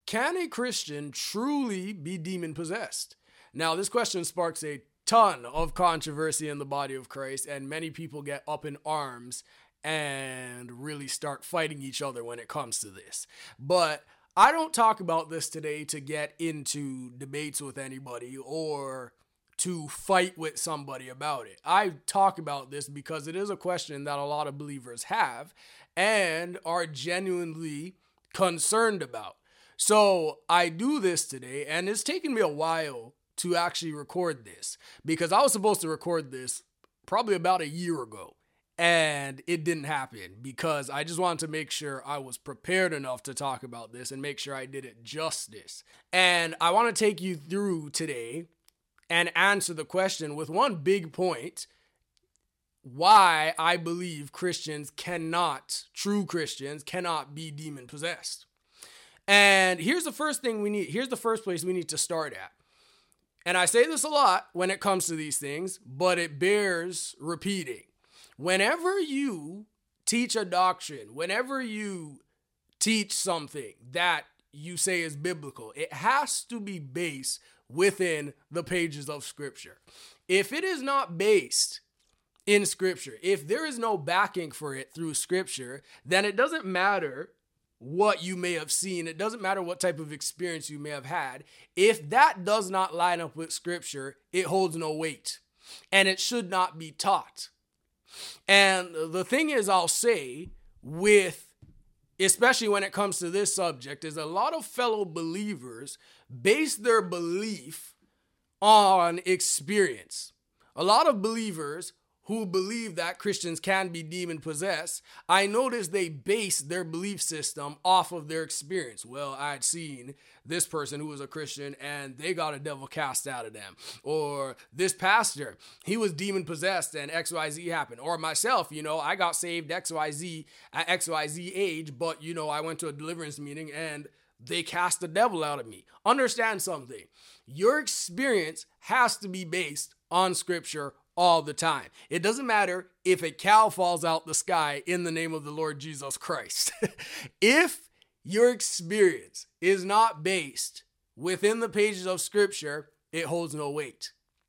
Can a Christian truly be demon possessed? Now, this question sparks a ton of controversy in the body of Christ, and many people get up in arms and really start fighting each other when it comes to this. But I don't talk about this today to get into debates with anybody or to fight with somebody about it. I talk about this because it is a question that a lot of believers have and are genuinely concerned about. So I do this today, and it's taken me a while to actually record this because I was supposed to record this probably about a year ago. And it didn't happen because I just wanted to make sure I was prepared enough to talk about this and make sure I did it justice. And I want to take you through today and answer the question with one big point: why I believe true Christians cannot be demon possessed. And here's the first place we need to start at. And I say this a lot when it comes to these things, but it bears repeating. Whenever you teach a doctrine, whenever you teach something that you say is biblical, it has to be based within the pages of Scripture. If it is not based in Scripture, if there is no backing for it through Scripture, then it doesn't matter what you may have seen. It doesn't matter what type of experience you may have had. If that does not line up with Scripture, it holds no weight, and it should not be taught. And the thing is, I'll say, especially when it comes to this subject, is a lot of fellow believers base their belief on experience. A lot of believers who believe that Christians can be demon possessed, I notice they base their belief system off of their experience. Well, I'd seen this person who was a Christian and they got a devil cast out of them. Or this pastor, he was demon possessed and XYZ happened. Or myself, I got saved XYZ at XYZ age, but I went to a deliverance meeting and they cast the devil out of me. Understand something. Your experience has to be based on Scripture all the time. It doesn't matter if a cow falls out the sky in the name of the Lord Jesus Christ. If your experience is not based within the pages of Scripture, it holds no weight.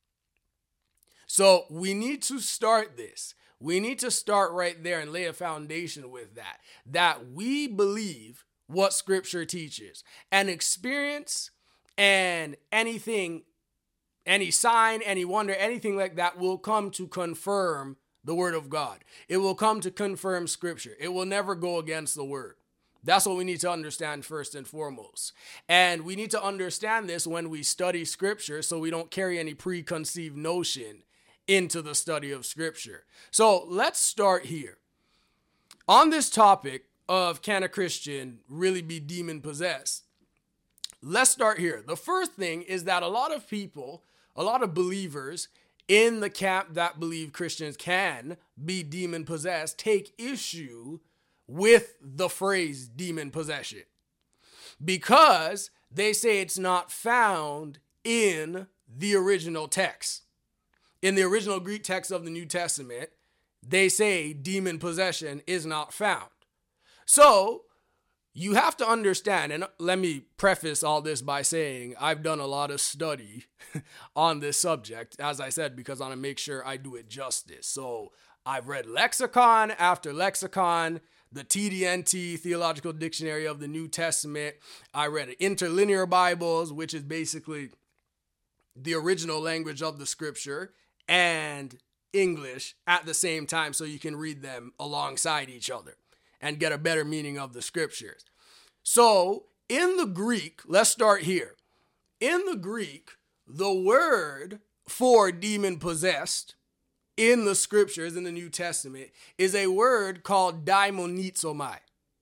So we need to start this. We need to start right there and lay a foundation with that we believe what Scripture teaches. And experience and any sign, any wonder, anything like that will come to confirm the Word of God. It will come to confirm Scripture. It will never go against the Word. That's what we need to understand first and foremost. And we need to understand this when we study Scripture so we don't carry any preconceived notion into the study of Scripture. So let's start here. On this topic of can a Christian really be demon possessed, let's start here. The first thing is that a lot of believers in the camp that believe Christians can be demon possessed take issue with the phrase demon possession because they say it's not found in the original text. In the original Greek text of the New Testament, they say demon possession is not found. So you have to understand, and let me preface all this by saying I've done a lot of study on this subject, as I said, because I want to make sure I do it justice. So I've read lexicon after lexicon, the TDNT, Theological Dictionary of the New Testament. I read interlinear Bibles, which is basically the original language of the Scripture, and English at the same time so you can read them alongside each other and get a better meaning of the Scriptures. So in the Greek, let's start here. In the Greek, the word for demon possessed in the Scriptures, in the New Testament, is a word called daimonizomai.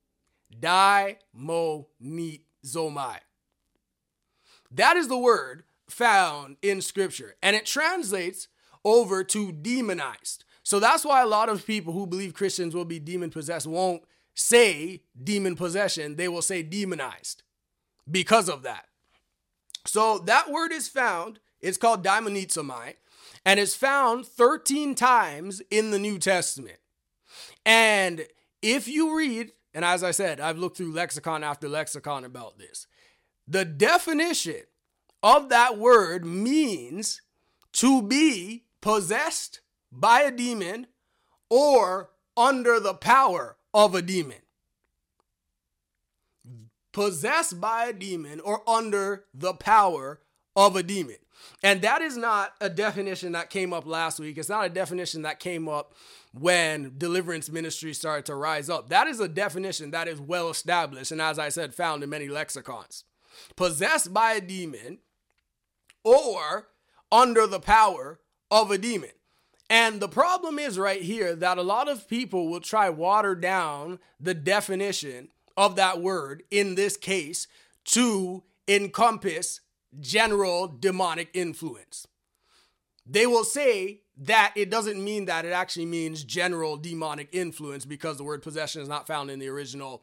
Daimonizomai. That is the word found in Scripture, and it translates over to demonized. So that's why a lot of people who believe Christians will be demon possessed won't say demon possession. They will say demonized because of that. So that word is found. It's called daimonizomai, and it's found 13 times in the New Testament. And if you read, and as I said, I've looked through lexicon after lexicon about this, The definition of that word means to be possessed by a demon or under the power of a demon. Possessed by a demon or under the power of a demon. And that is not a definition that came up last week. It's not a definition that came up when deliverance ministry started to rise up. That is a definition that is well established and, as I said, found in many lexicons. Possessed by a demon or under the power of a demon. And the problem is right here that a lot of people will try water down the definition of that word in this case to encompass general demonic influence. They will say that it doesn't mean that, it actually means general demonic influence because the word possession is not found in the original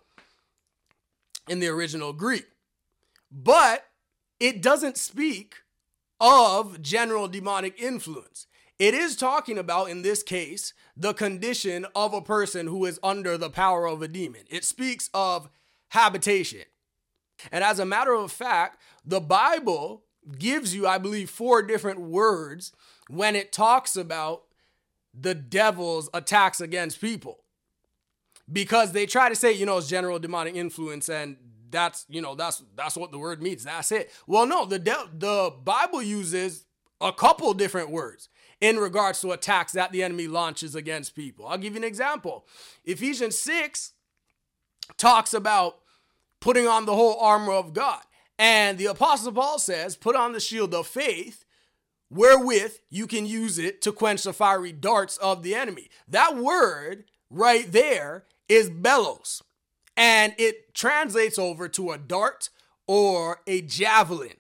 Greek. But it doesn't speak of general demonic influence. It is talking about, in this case, the condition of a person who is under the power of a demon. It speaks of habitation. And as a matter of fact, the Bible gives you, I believe, 4 different words when it talks about the devil's attacks against people. Because they try to say, it's general demonic influence and that's what the word means. That's it. Well, no, the Bible uses a couple different words in regards to attacks that the enemy launches against people. I'll give you an example. Ephesians 6 talks about putting on the whole armor of God. And the Apostle Paul says, put on the shield of faith, wherewith you can use it to quench the fiery darts of the enemy. That word right there is bellows. And it translates over to a dart or a javelin.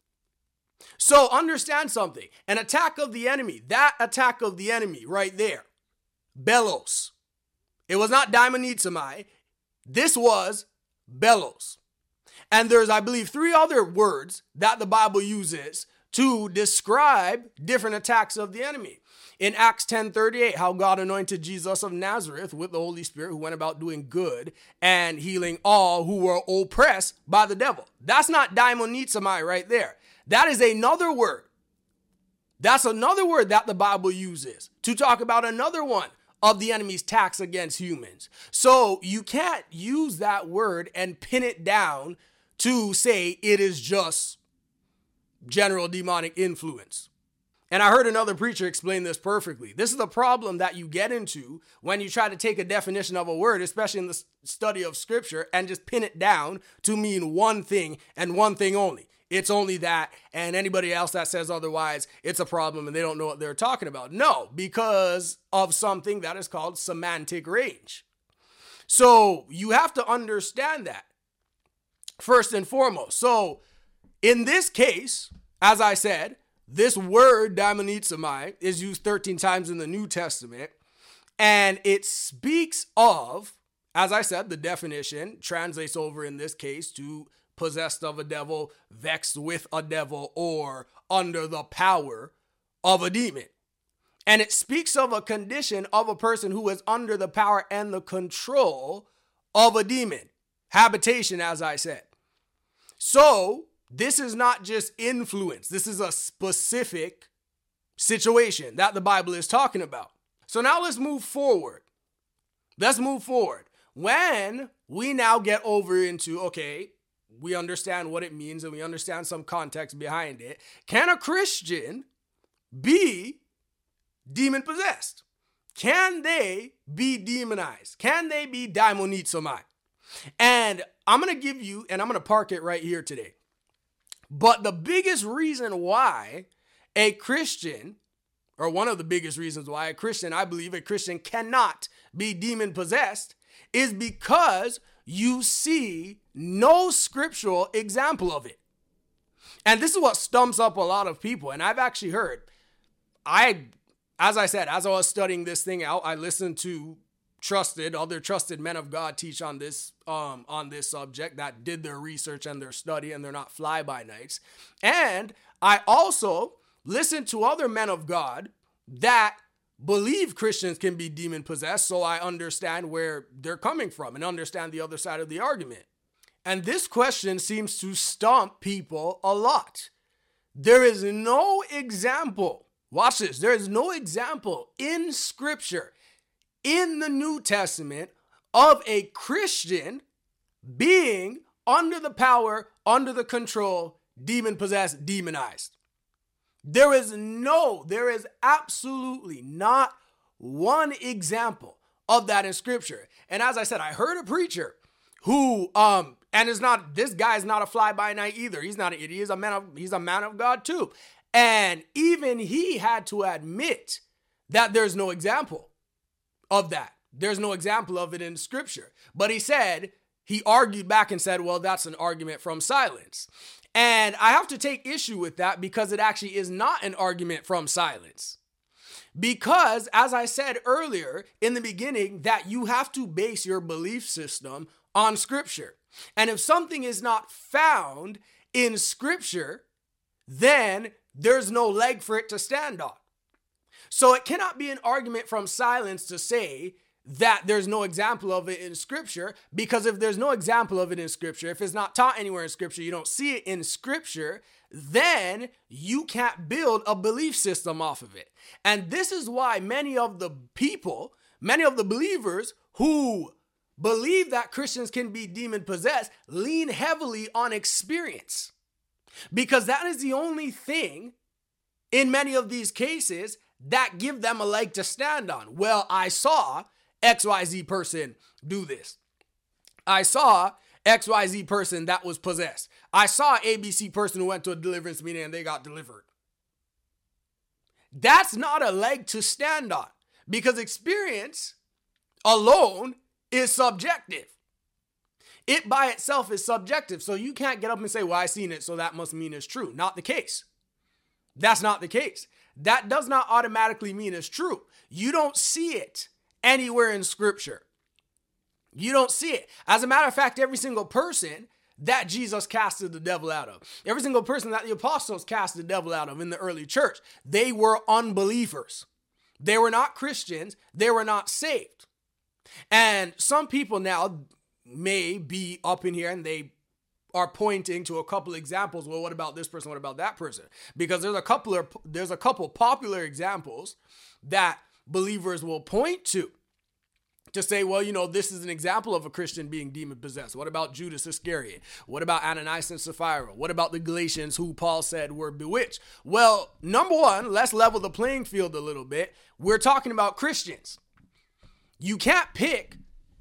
So understand something. An attack of the enemy, that attack of the enemy right there, bellows. It was not daimonizomai. This was bellows. And there's, I believe, 3 other words that the Bible uses to describe different attacks of the enemy. In Acts 10:38, how God anointed Jesus of Nazareth with the Holy Spirit, who went about doing good and healing all who were oppressed by the devil. That's not daimonizomai right there. That is another word. That's another word that the Bible uses to talk about another one of the enemy's attacks against humans. So you can't use that word and pin it down to say it is just general demonic influence. And I heard another preacher explain this perfectly. This is the problem that you get into when you try to take a definition of a word, especially in the study of scripture, and just pin it down to mean one thing and one thing only. It's only that, and anybody else that says otherwise, it's a problem and they don't know what they're talking about. No, because of something that is called semantic range. So you have to understand that first and foremost. So in this case, as I said, this word daimonizomai is used 13 times in the New Testament, and it speaks of, as I said, the definition translates over in this case to possessed of a devil, vexed with a devil, or under the power of a demon. And it speaks of a condition of a person who is under the power and the control of a demon. Habitation, as I said. So this is not just influence. This is a specific situation that the Bible is talking about. So now let's move forward. When we now get over into, okay, we understand what it means and we understand some context behind it. Can a Christian be demon possessed? Can they be demonized? Can they be daimonizomai? And I'm going to give you, and I'm going to park it right here today. But the biggest reason why a Christian, or one of the biggest reasons why a Christian, I believe a Christian cannot be demon possessed, is because you see no scriptural example of it. And this is what stumps up a lot of people. And I've actually heard, as I said, as I was studying this thing out, I listened to other trusted men of God teach on this subject that did their research and their study, and they're not fly-by-nights. And I also listened to other men of God that believe Christians can be demon possessed, so I understand where they're coming from and understand the other side of the argument. And this question seems to stump people a lot. There is no example, watch this, there is no example in Scripture, in the New Testament, of a Christian being under the power, under the control, demon-possessed, demonized. There is absolutely not one example of that in Scripture. And as I said, I heard a preacher who, and this guy is not a fly-by-night either. He's not an idiot. He's a man of God too. And even he had to admit that there's no example of that. There's no example of it in Scripture. But he argued back and said, well, that's an argument from silence. And I have to take issue with that because it actually is not an argument from silence. Because, as I said earlier in the beginning, that you have to base your belief system on Scripture. And if something is not found in Scripture, then there's no leg for it to stand on. So it cannot be an argument from silence to say that there's no example of it in Scripture, because if there's no example of it in Scripture, if it's not taught anywhere in Scripture, you don't see it in Scripture, then you can't build a belief system off of it. And this is why many of the believers who believe that Christians can be demon-possessed lean heavily on experience, because that is the only thing in many of these cases that give them a leg to stand on. Well, I saw XYZ person do this. I saw XYZ person that was possessed. I saw ABC person who went to a deliverance meeting and they got delivered. That's not a leg to stand on, because experience alone is subjective. It by itself is subjective. So you can't get up and say, well, I seen it, so that must mean it's true. Not the case. That's not the case. That does not automatically mean it's true. You don't see it anywhere in Scripture. You don't see it. As a matter of fact, every single person that Jesus casted the devil out of, every single person that the apostles cast the devil out of in the early church, they were unbelievers. They were not Christians. They were not saved. And some people now may be up in here and they are pointing to a couple examples. Well, what about this person? What about that person? Because there's a couple popular examples that believers will point to say, well, this is an example of a Christian being demon-possessed. What about Judas Iscariot? What about Ananias and Sapphira? What about the Galatians who Paul said were bewitched? Well, number one, let's level the playing field a little bit. We're talking about Christians. You can't pick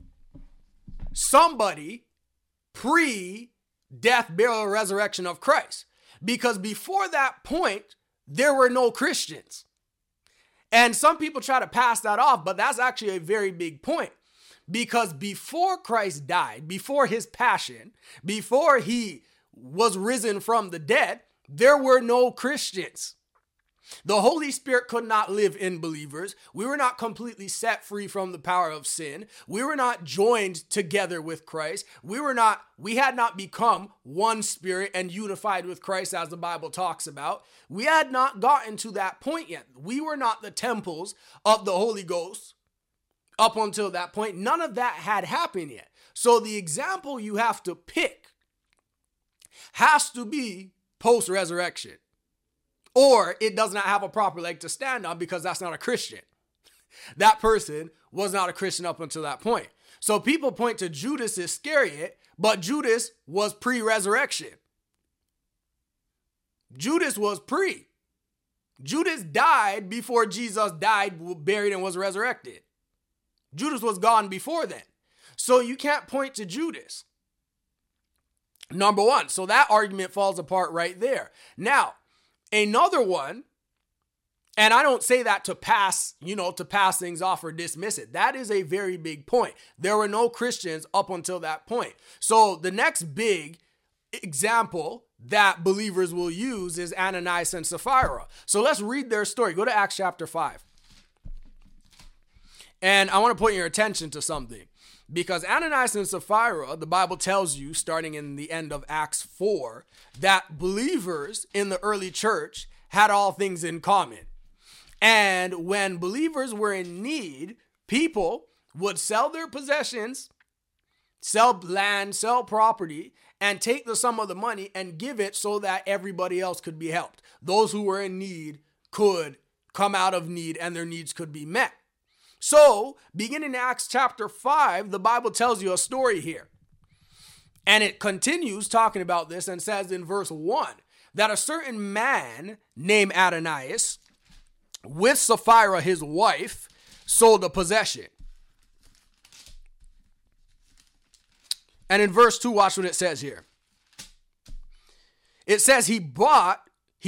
somebody pre-death, burial, resurrection of Christ, because before that point, there were no Christians. And some people try to pass that off, but that's actually a very big point, because before Christ died, before his passion, before he was risen from the dead, there were no Christians. The Holy Spirit could not live in believers. We were not completely set free from the power of sin. We were not joined together with Christ. We had not become one spirit and unified with Christ, as the Bible talks about. We had not gotten to that point yet. We were not the temples of the Holy Ghost up until that point. None of that had happened yet. So the example you have to pick has to be post-resurrection, or it does not have a proper leg to stand on, because that's not a Christian. That person was not a Christian up until that point. So people point to Judas Iscariot, but Judas was pre-resurrection. Judas was pre. Judas died before Jesus died, buried, and was resurrected. Judas was gone before then. So you can't point to Judas. Number one. So that argument falls apart right there. Now, another one, and I don't say that to pass things off or dismiss it. That is a very big point. There were no Christians up until that point. So the next big example that believers will use is Ananias and Sapphira. So let's read their story. Go to Acts chapter 5. And I want to point your attention to something, because Ananias and Sapphira, the Bible tells you, starting in the end of Acts 4, that believers in the early church had all things in common. And when believers were in need, people would sell their possessions sell land, sell property, and take the sum of the money and give it so that everybody else could be helped. Those who were in need could come out of need and their needs could be met. So, beginning in Acts chapter 5, the Bible tells you a story here. And it continues talking about this and says in verse 1 that a certain man named Ananias, with Sapphira his wife, sold a possession. And in verse 2, watch what it says here. It says he bought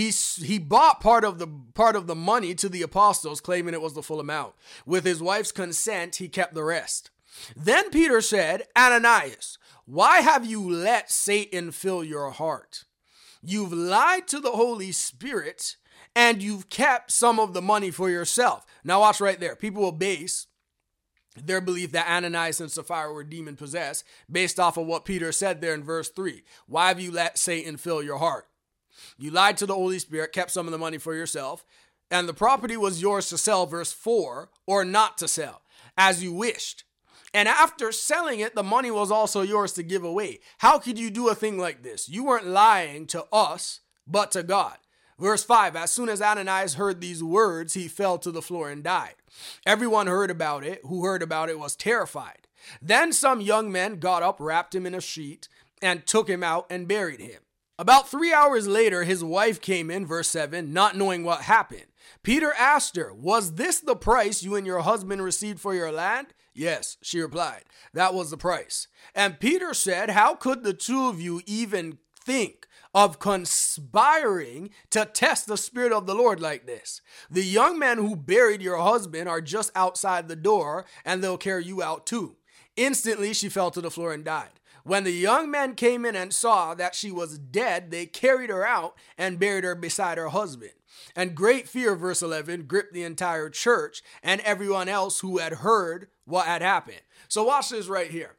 part of the money to the apostles, claiming it was the full amount. With his wife's consent, he kept the rest. Then Peter said, Ananias, why have you let Satan fill your heart? You've lied to the Holy Spirit and you've kept some of the money for yourself. Now watch right there. People will base their belief that Ananias and Sapphira were demon possessed based off of what Peter said there in verse 3. Why have you let Satan fill your heart? You lied to the Holy Spirit, kept some of the money for yourself, and the property was yours to sell, verse 4, or not to sell, as you wished. And after selling it, the money was also yours to give away. How could you do a thing like this? You weren't lying to us, but to God. Verse 5, as soon as Ananias heard these words, he fell to the floor and died. Everyone who heard about it was terrified. Then some young men got up, wrapped him in a sheet, and took him out and buried him. About 3 hours later, his wife came in, verse 7, not knowing what happened. Peter asked her, was this the price you and your husband received for your land? Yes, she replied, that was the price. And Peter said, how could the two of you even think of conspiring to test the Spirit of the Lord like this? The young men who buried your husband are just outside the door, and they'll carry you out too. Instantly, she fell to the floor and died. When the young men came in and saw that she was dead, they carried her out and buried her beside her husband. And great fear, verse 11, gripped the entire church and everyone else who had heard what had happened. So watch this right here.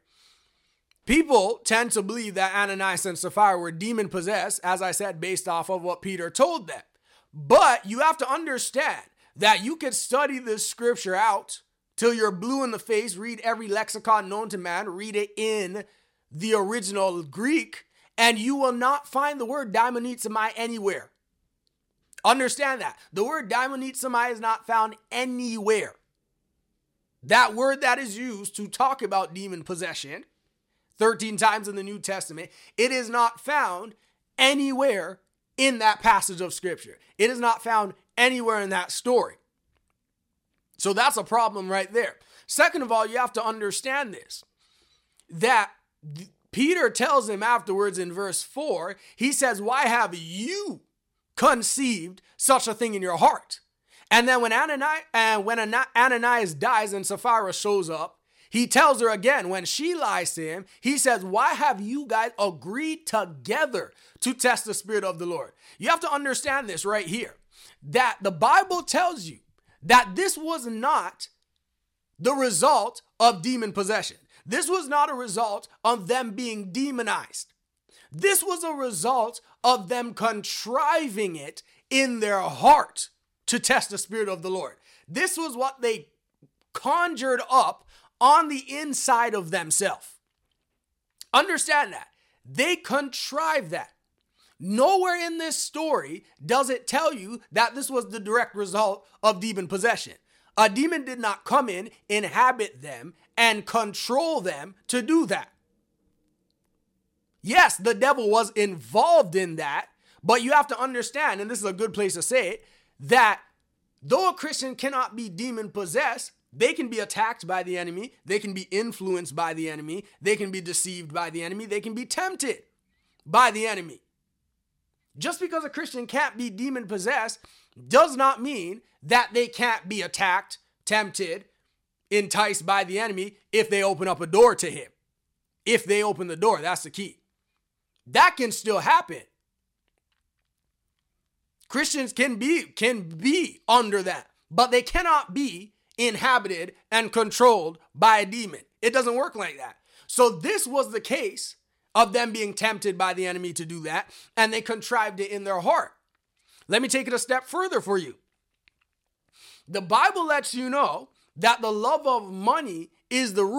People tend to believe that Ananias and Sapphira were demon possessed, as I said, based off of what Peter told them. But you have to understand that you can study this scripture out till you're blue in the face, read every lexicon known to man, read it in the original Greek, and you will not find the word daimonizomai anywhere. Understand that. The word daimonizomai is not found anywhere. That word that is used to talk about demon possession 13 times in the New Testament, it is not found anywhere in that passage of scripture. It is not found anywhere in that story. So that's a problem right there. Second of all, you have to understand this, that Peter tells him afterwards in verse 4, he says, why have you conceived such a thing in your heart? And then when Ananias dies and Sapphira shows up, he tells her again, when she lies to him, he says, why have you guys agreed together to test the Spirit of the Lord? You have to understand this right here, that the Bible tells you that this was not the result of demon possession. This was not a result of them being demonized. This was a result of them contriving it in their heart to test the Spirit of the Lord. This was what they conjured up on the inside of themselves. Understand that. They contrived that. Nowhere in this story does it tell you that this was the direct result of demon possession. A demon did not come in, inhabit them, and control them to do that. Yes, the devil was involved in that, but you have to understand, and this is a good place to say it, that though a Christian cannot be demon possessed, they can be attacked by the enemy, they can be influenced by the enemy, they can be deceived by the enemy, they can be tempted by the enemy. Just because a Christian can't be demon possessed does not mean that they can't be attacked, tempted, enticed by the enemy if they open up a door to him. If they open the door, that's the key. That can still happen. Christians can be under that, but they cannot be inhabited and controlled by a demon. It doesn't work like that. So this was the case of them being tempted by the enemy to do that, and they contrived it in their heart. Let me take it a step further for you. The Bible lets you know that the love of money is the root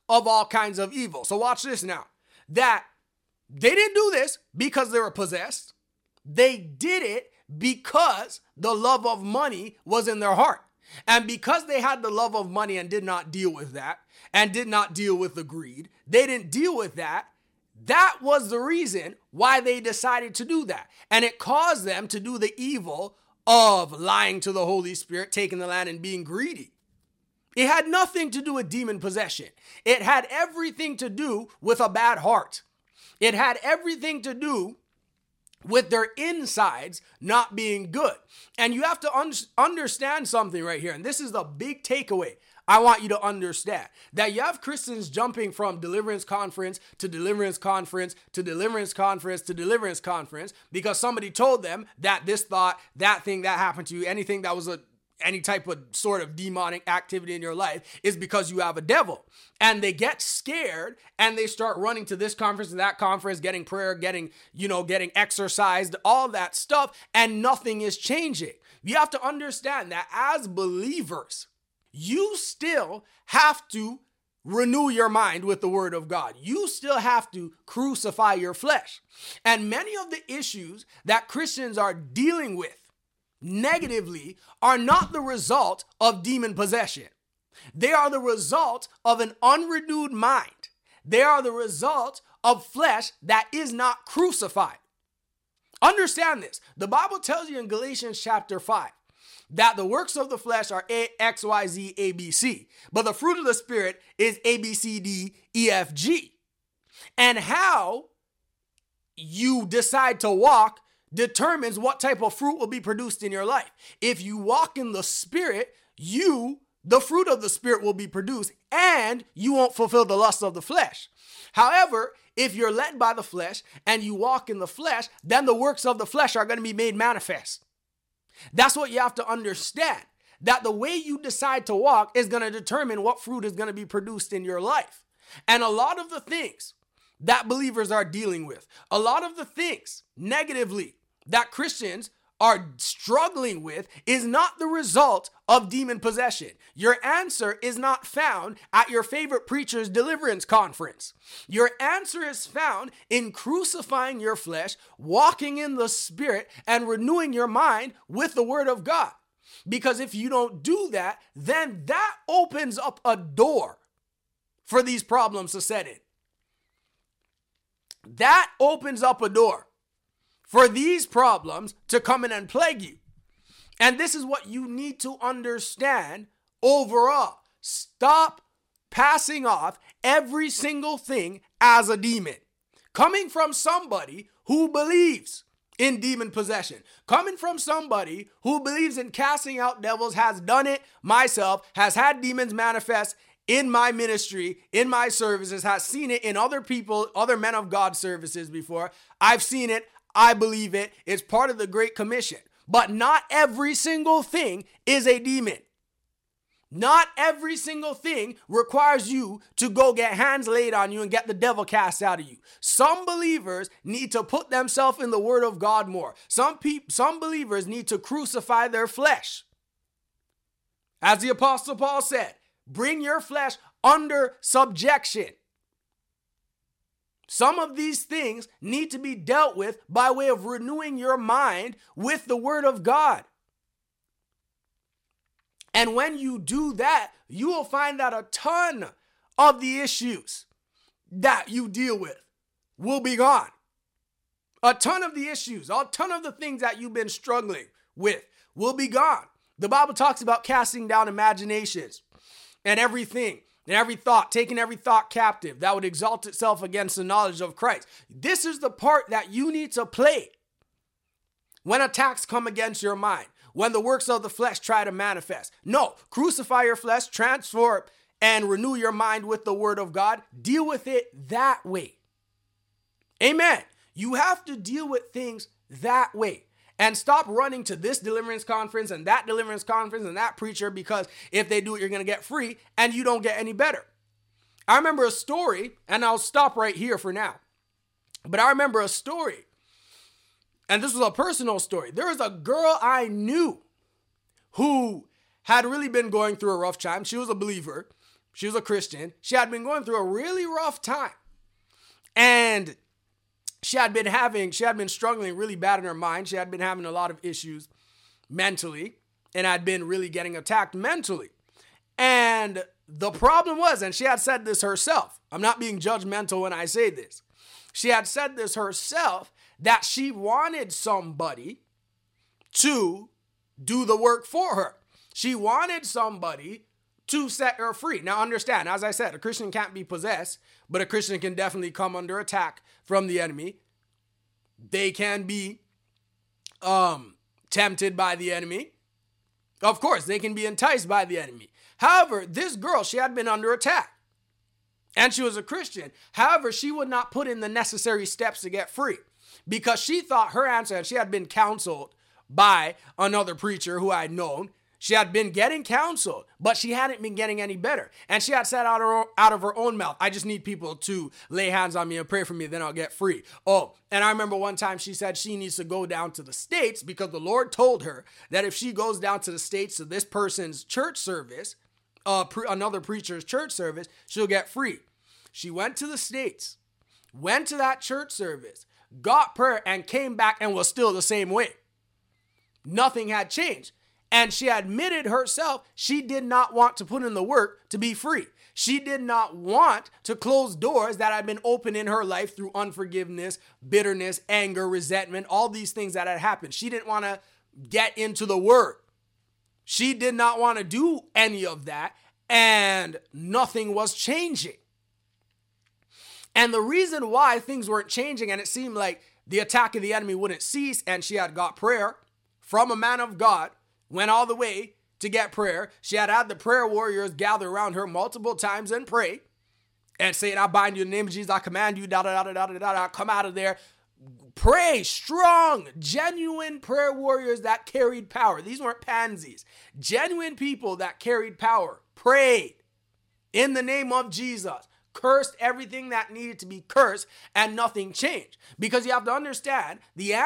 of all kinds of evil. So watch this now. That they didn't do this because they were possessed. They did it because the love of money was in their heart. And because they had the love of money and did not deal with that, and did not deal with the greed, they didn't deal with that. That was the reason why they decided to do that. And it caused them to do the evil of lying to the Holy Spirit, taking the land, and being greedy. It had nothing to do with demon possession. It had everything to do with a bad heart. It had everything to do with their insides not being good. And you have to understand something right here. And this is the big takeaway I want you to understand, that you have Christians jumping from deliverance conference to deliverance conference to deliverance conference to deliverance conference because somebody told them that this thought, that thing that happened to you, anything that was any type of sort of demonic activity in your life is because you have a devil. And they get scared and they start running to this conference and that conference, getting prayer, getting exercised, all that stuff, and nothing is changing. You have to understand that as believers, you still have to renew your mind with the word of God. You still have to crucify your flesh. And many of the issues that Christians are dealing with negatively are not the result of demon possession. They are the result of an unrenewed mind. They are the result of flesh that is not crucified. Understand this. The Bible tells you in Galatians chapter 5 that the works of the flesh are A, X, Y, Z, A, B, C. But the fruit of the Spirit is A, B, C, D, E, F, G. And how you decide to walk determines what type of fruit will be produced in your life. If you walk in the Spirit, the fruit of the Spirit will be produced and you won't fulfill the lust of the flesh. However, if you're led by the flesh and you walk in the flesh, then the works of the flesh are going to be made manifest. That's what you have to understand, that the way you decide to walk is going to determine what fruit is going to be produced in your life. And a lot of the things that believers are dealing with, a lot of the things negatively that Christians are struggling with is not the result of demon possession. Your answer is not found at your favorite preacher's deliverance conference. Your answer is found in crucifying your flesh, walking in the Spirit, and renewing your mind with the word of God. Because if you don't do that, then that opens up a door for these problems to set in. That opens up a door for these problems to come in and plague you. And this is what you need to understand overall. Stop passing off every single thing as a demon. Coming from somebody who believes in demon possession, coming from somebody who believes in casting out devils, has done it myself, has had demons manifest in my ministry, in my services, has seen it in other people, other men of God services before. I've seen it. I believe it. It's part of the Great Commission. But not every single thing is a demon. Not every single thing requires you to go get hands laid on you and get the devil cast out of you. Some believers need to put themselves in the word of God more. Some believers need to crucify their flesh. As the Apostle Paul said, bring your flesh under subjection. Some of these things need to be dealt with by way of renewing your mind with the word of God. And when you do that, you will find that a ton of the issues that you deal with will be gone. A ton of the issues, a ton of the things that you've been struggling with will be gone. The Bible talks about casting down imaginations and everything. And every thought, taking every thought captive that would exalt itself against the knowledge of Christ. This is the part that you need to play when attacks come against your mind, when the works of the flesh try to manifest. No, crucify your flesh, transform and renew your mind with the word of God. Deal with it that way. Amen. You have to deal with things that way. And stop running to this deliverance conference and that deliverance conference and that preacher, because if they do it, you're going to get free and you don't get any better. I remember a story, and I'll stop right here for now. But I remember a story, and this was a personal story. There was a girl I knew who had really been going through a rough time. She was a believer. She was a Christian. She had been going through a really rough time. And she had been struggling really bad in her mind. She had been having a lot of issues mentally and had been really getting attacked mentally. And the problem was, and she had said this herself, I'm not being judgmental when I say this. She had said this herself, that she wanted somebody to do the work for her. She wanted somebody to set her free. Now understand, as I said, a Christian can't be possessed, but a Christian can definitely come under attack from the enemy. They can be tempted by the enemy. Of course, they can be enticed by the enemy. However, this girl, she had been under attack. And she was a Christian. However, she would not put in the necessary steps to get free. Because she thought her answer, and she had been counseled by another preacher who I'd known. She had been getting counseled, but she hadn't been getting any better. And she had said out of her own mouth, I just need people to lay hands on me and pray for me, then I'll get free. Oh, and I remember one time she said she needs to go down to the States because the Lord told her that if she goes down to the States to this person's church service, another preacher's church service, she'll get free. She went to the States, went to that church service, got prayer, and came back and was still the same way. Nothing had changed. And she admitted herself she did not want to put in the work to be free. She did not want to close doors that had been open in her life through unforgiveness, bitterness, anger, resentment, all these things that had happened. She didn't want to get into the word. She did not want to do any of that, and nothing was changing. And the reason why things weren't changing, and it seemed like the attack of the enemy wouldn't cease, and she had got prayer from a man of God, went all the way to get prayer. She had the prayer warriors gather around her multiple times and pray and say, I bind you in the name of Jesus, I command you, come out of there. Pray, strong, genuine prayer warriors that carried power. These weren't pansies. Genuine people that carried power, prayed in the name of Jesus, cursed everything that needed to be cursed, and nothing changed. Because you have to understand,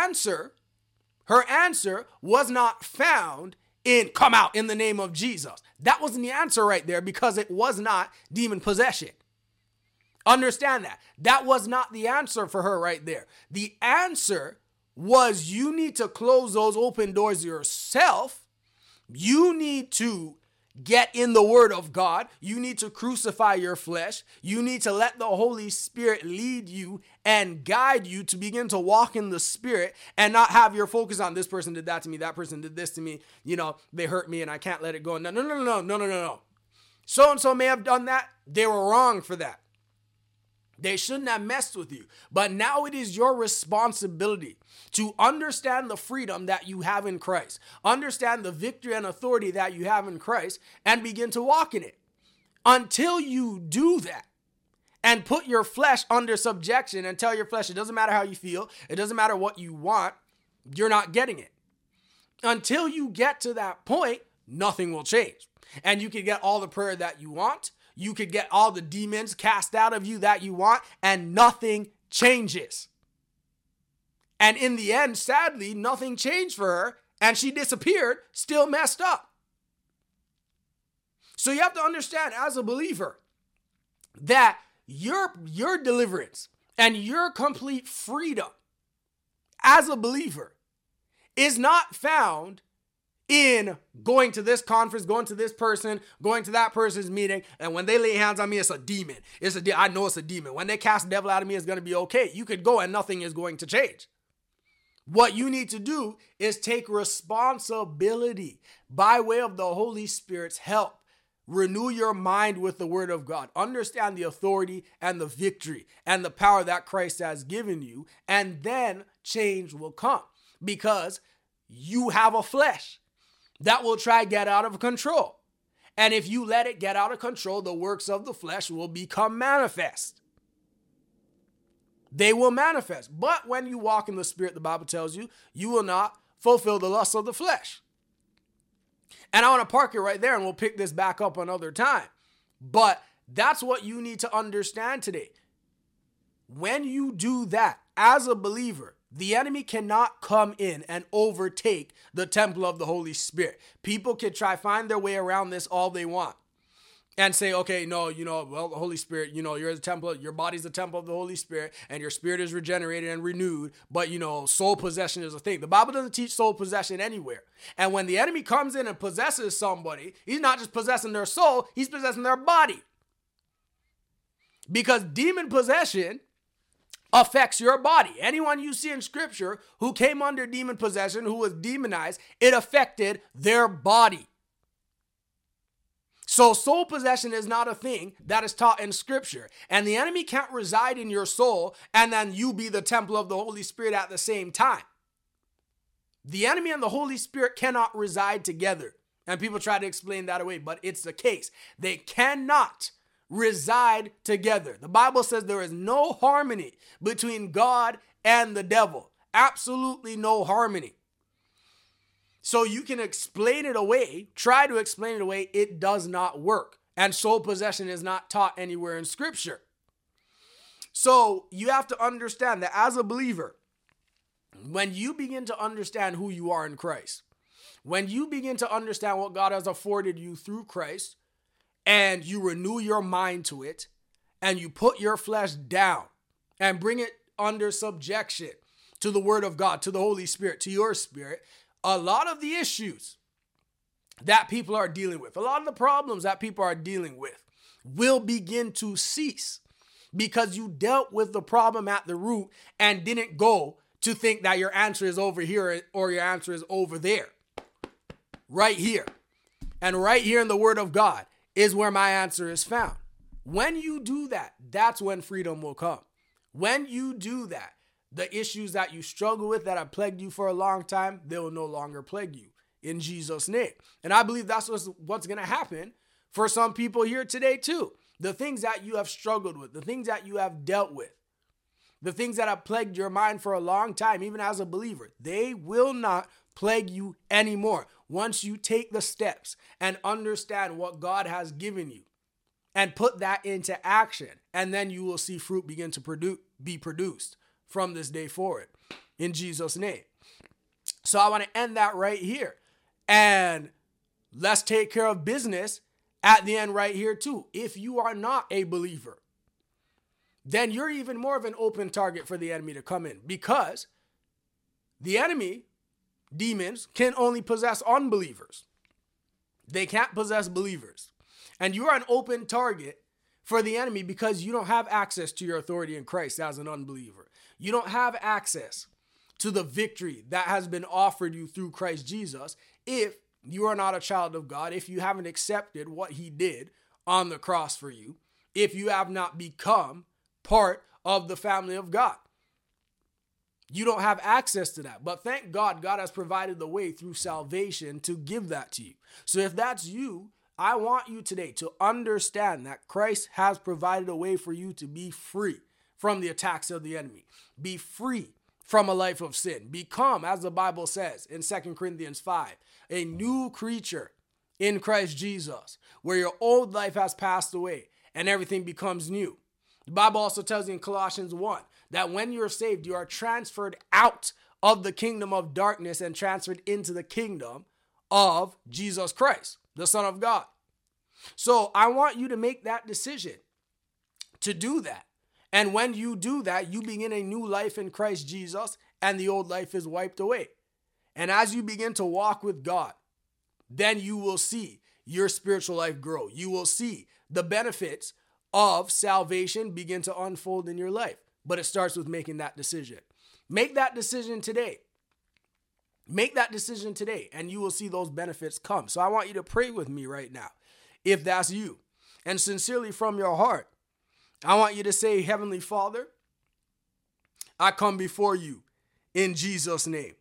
her answer was not found in come out in the name of Jesus. That wasn't the answer right there, because it was not demon possession. Understand that. That was not the answer for her right there. The answer was you need to close those open doors yourself. You need to get in the word of God. You need to crucify your flesh. You need to let the Holy Spirit lead you and guide you to begin to walk in the Spirit and not have your focus on this person did that to me, that person did this to me, they hurt me and I can't let it go. No. So-and-so may have done that. They were wrong for that. They shouldn't have messed with you. But now it is your responsibility to understand the freedom that you have in Christ. Understand the victory and authority that you have in Christ and begin to walk in it. Until you do that and put your flesh under subjection and tell your flesh, it doesn't matter how you feel, it doesn't matter what you want, you're not getting it. Until you get to that point, nothing will change. And you can get all the prayer that you want. You could get all the demons cast out of you that you want, and nothing changes. And in the end, sadly, nothing changed for her, and she disappeared, still messed up. So you have to understand, as a believer, that your deliverance and your complete freedom as a believer is not found in going to this conference, going to this person, going to that person's meeting, and when they lay hands on me, it's a demon. I know it's a demon. When they cast the devil out of me, it's going to be okay. You could go and nothing is going to change. What you need to do is take responsibility by way of the Holy Spirit's help. Renew your mind with the word of God. Understand the authority and the victory and the power that Christ has given you, and then change will come, because you have a flesh that will try to get out of control. And if you let it get out of control, the works of the flesh will become manifest. They will manifest. But when you walk in the Spirit, the Bible tells you, you will not fulfill the lusts of the flesh. And I want to park it right there, and we'll pick this back up another time. But that's what you need to understand today. When you do that as a believer, the enemy cannot come in and overtake the temple of the Holy Spirit. People can try find their way around this all they want. and say, okay, no, well, the Holy Spirit, you're the temple, your body's the temple of the Holy Spirit, and your spirit is regenerated and renewed, but, soul possession is a thing. The Bible doesn't teach soul possession anywhere. And when the enemy comes in and possesses somebody, he's not just possessing their soul, he's possessing their body. Because demon possession affects your body. Anyone you see in scripture who came under demon possession, who was demonized, it affected their body. So soul possession is not a thing that is taught in scripture. And the enemy can't reside in your soul and then you be the temple of the Holy Spirit at the same time. The enemy and the Holy Spirit cannot reside together. And people try to explain that away, but it's the case. They cannot reside together. The Bible says there is no harmony between God and the devil. Absolutely no harmony. So you can explain it away, try to explain it away, it does not work. And soul possession is not taught anywhere in scripture. So you have to understand that as a believer, when you begin to understand who you are in Christ, when you begin to understand what God has afforded you through Christ, and you renew your mind to it, and you put your flesh down and bring it under subjection to the Word of God, to the Holy Spirit, to your spirit, a lot of the issues that people are dealing with, a lot of the problems that people are dealing with will begin to cease because you dealt with the problem at the root and didn't go to think that your answer is over here or your answer is over there. Right here. And right here in the Word of God is where my answer is found. When you do that, that's when freedom will come. When you do that, the issues that you struggle with that have plagued you for a long time, they will no longer plague you in Jesus' name. And I believe that's what's going to happen for some people here today too. The things that you have struggled with, the things that you have dealt with, the things that have plagued your mind for a long time, even as a believer, they will not plague you anymore. Once you take the steps and understand what God has given you and put that into action, and then you will see fruit begin to be produced from this day forward in Jesus' name. So I want to end that right here. And let's take care of business at the end right here too. If you are not a believer, then you're even more of an open target for the enemy to come in, because the enemy, demons, can only possess unbelievers. They can't possess believers. And you are an open target for the enemy because you don't have access to your authority in Christ as an unbeliever. You don't have access to the victory that has been offered you through Christ Jesus if you are not a child of God, if you haven't accepted what he did on the cross for you, if you have not become part of the family of God. You don't have access to that. But thank God, God has provided the way through salvation to give that to you. So if that's you, I want you today to understand that Christ has provided a way for you to be free from the attacks of the enemy. Be free from a life of sin. Become, as the Bible says in 2 Corinthians 5, a new creature in Christ Jesus, where your old life has passed away and everything becomes new. The Bible also tells you in Colossians 1 that when you're saved, you are transferred out of the kingdom of darkness and transferred into the kingdom of Jesus Christ, the Son of God. So I want you to make that decision to do that. And when you do that, you begin a new life in Christ Jesus, and the old life is wiped away. And as you begin to walk with God, then you will see your spiritual life grow. You will see the benefits of salvation begin to unfold in your life. But it starts with making that decision. Make that decision today. Make that decision today, and you will see those benefits come. So I want you to pray with me right now, if that's you. And sincerely from your heart, I want you to say, Heavenly Father, I come before you in Jesus' name.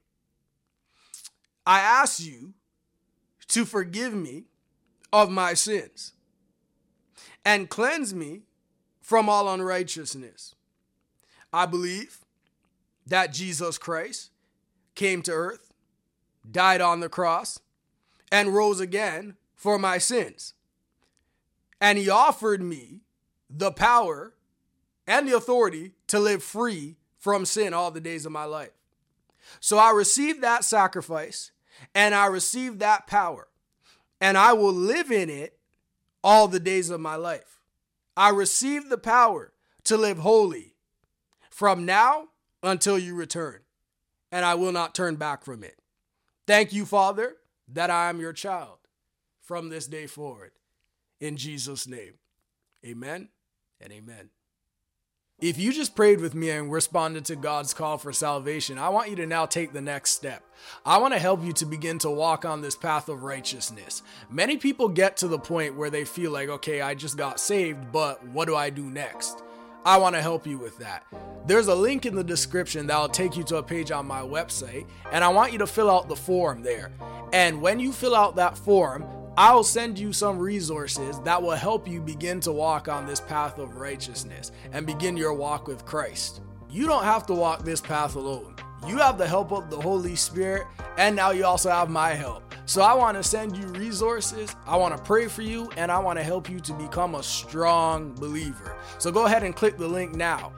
I ask you to forgive me of my sins and cleanse me from all unrighteousness. I believe that Jesus Christ came to earth, died on the cross, and rose again for my sins. And he offered me the power and the authority to live free from sin all the days of my life. So I received that sacrifice and I received that power, and I will live in it all the days of my life. I receive the power to live holy from now until you return, and I will not turn back from it. Thank you, Father, that I am your child from this day forward. In Jesus' name, amen and amen. If you just prayed with me and responded to God's call for salvation, I want you to now take the next step. I want to help you to begin to walk on this path of righteousness. Many people get to the point where they feel like, okay, I just got saved, but what do I do next? I want to help you with that. There's a link in the description that will take you to a page on my website, and I want you to fill out the form there. And when you fill out that form, I'll send you some resources that will help you begin to walk on this path of righteousness and begin your walk with Christ. You don't have to walk this path alone. You have the help of the Holy Spirit, and now you also have my help. So I want to send you resources, I want to pray for you, and I want to help you to become a strong believer. So go ahead and click the link now.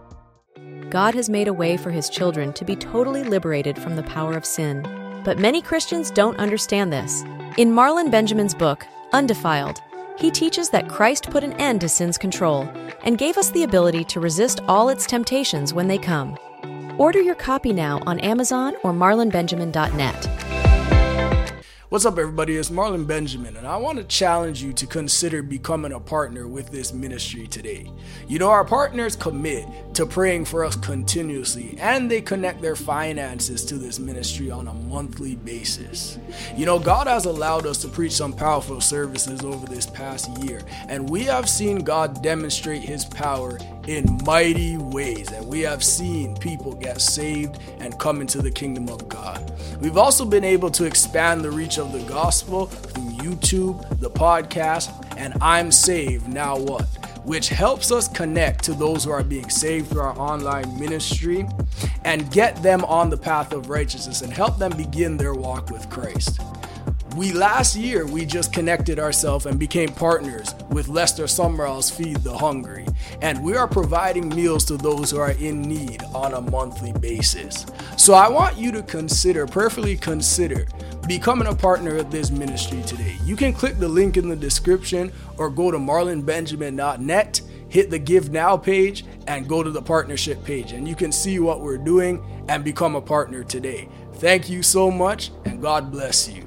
God has made a way for his children to be totally liberated from the power of sin. But many Christians don't understand this. In Marlon Benjamin's book, Undefiled, he teaches that Christ put an end to sin's control and gave us the ability to resist all its temptations when they come. Order your copy now on Amazon or marlonbenjamin.net. What's up, everybody? It's Marlon Benjamin, and I want to challenge you to consider becoming a partner with this ministry today. You know, our partners commit to praying for us continuously, and they connect their finances to this ministry on a monthly basis. You know, God has allowed us to preach some powerful services over this past year, and we have seen God demonstrate his power in mighty ways, and we have seen people get saved and come into the kingdom of God. We've also been able to expand the reach of the gospel through YouTube, the podcast, and I'm Saved Now What, which helps us connect to those who are being saved through our online ministry and get them on the path of righteousness and help them begin their walk with Christ. Last year, we just connected ourselves and became partners with Lester Sumrall's Feed the Hungry. And we are providing meals to those who are in need on a monthly basis. So I want you to prayerfully consider becoming a partner of this ministry today. You can click the link in the description or go to marlonbenjamin.net, hit the Give Now page, and go to the partnership page. And you can see what we're doing and become a partner today. Thank you so much, and God bless you.